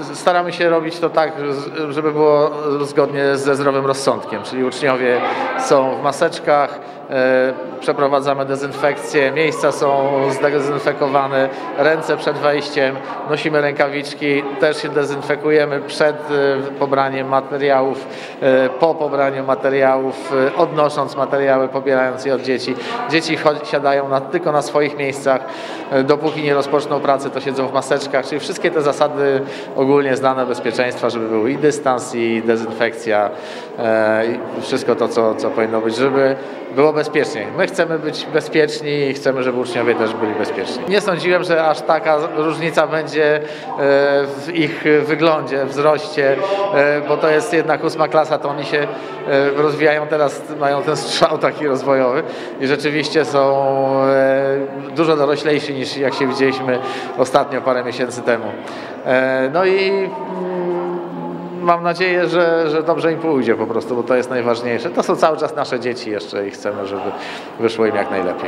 staramy się robić to tak, żeby było zgodnie ze zdrowym rozsądkiem, czyli uczniowie są w maseczkach, przeprowadzamy dezynfekcję, miejsca są zdezynfekowane, ręce przed wejściem, nosimy rękawiczki, też się dezynfekujemy przed pobraniem materiałów, po pobraniu materiałów, odnosząc materiały, pobierając je od dzieci. Dzieci siadają tylko na swoich miejscach, dopóki nie rozpoczną pracy, to siedzą w maseczkach, czyli wszystkie te zasady ogólnie znane bezpieczeństwa, żeby był i dystans, i dezynfekcja, i wszystko to, co powinno być, żeby było bezpiecznie. My chcemy być bezpieczni i chcemy, żeby uczniowie też byli bezpieczni. Nie sądziłem, że aż taka różnica będzie w ich wyglądzie, wzroście, bo to jest jednak 8. klasa, to oni się rozwijają teraz, mają ten strzał taki rozwojowy i rzeczywiście są dużo doroślejsi niż jak się widzieliśmy ostatnio parę miesięcy temu. No i mam nadzieję, że dobrze im pójdzie po prostu, bo to jest najważniejsze. To są cały czas nasze dzieci jeszcze i chcemy, żeby wyszło im jak najlepiej.